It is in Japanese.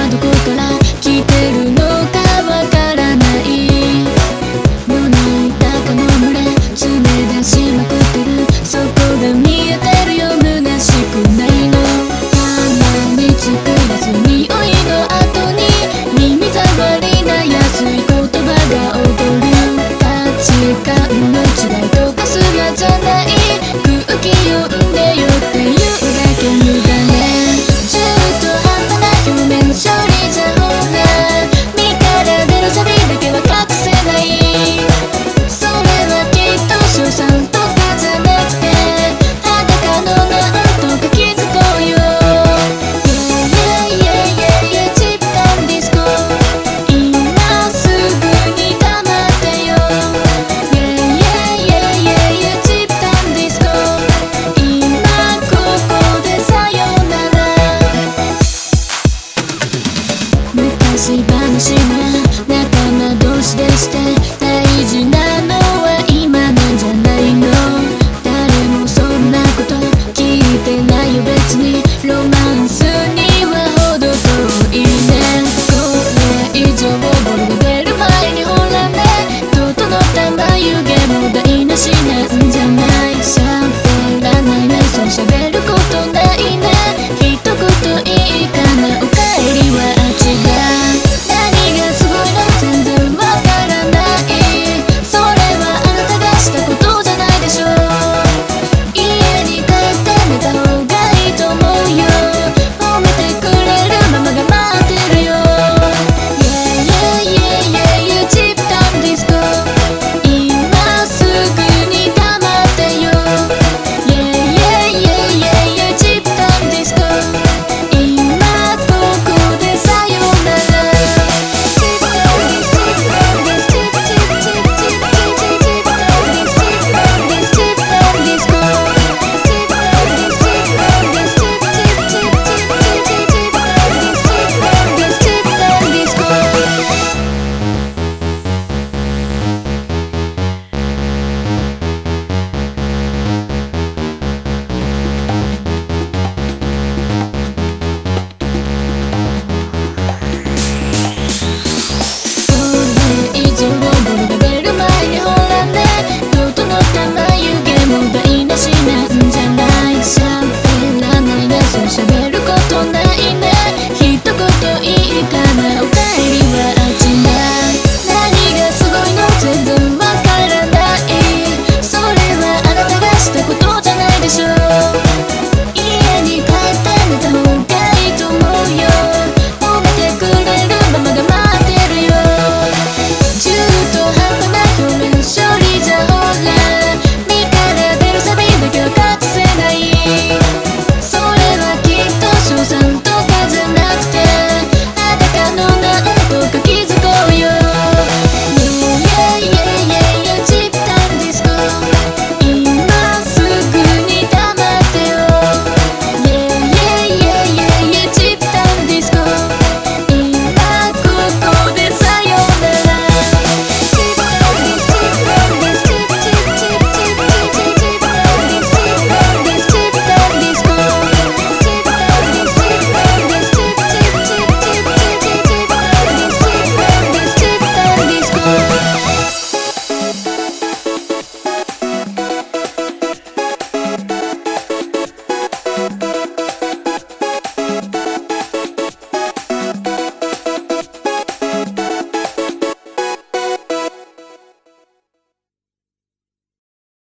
はどこから来てるのかわからない。胸板の群れ詰め出しまくってる、そこが見えてるよ、虚しくないの。鼻につくやつ匂いの後に耳障りな安い言葉が踊る。価値観の違いとかすらじゃない、空気読んでよっていうだけ無駄ね。中途半端な夢の勝利じゃほら、身から出るサビだけは隠せない。それはきっと賞賛とかじゃなくて、裸のなんとか気づこうよ。Yeah yeah yeah yeah yeah チップタンディスコ、今すぐに黙ってよ。Yeah yeah yeah yeah yeah チップタンディスコ、今ここでさよなら。昔話なら仲間同士でした。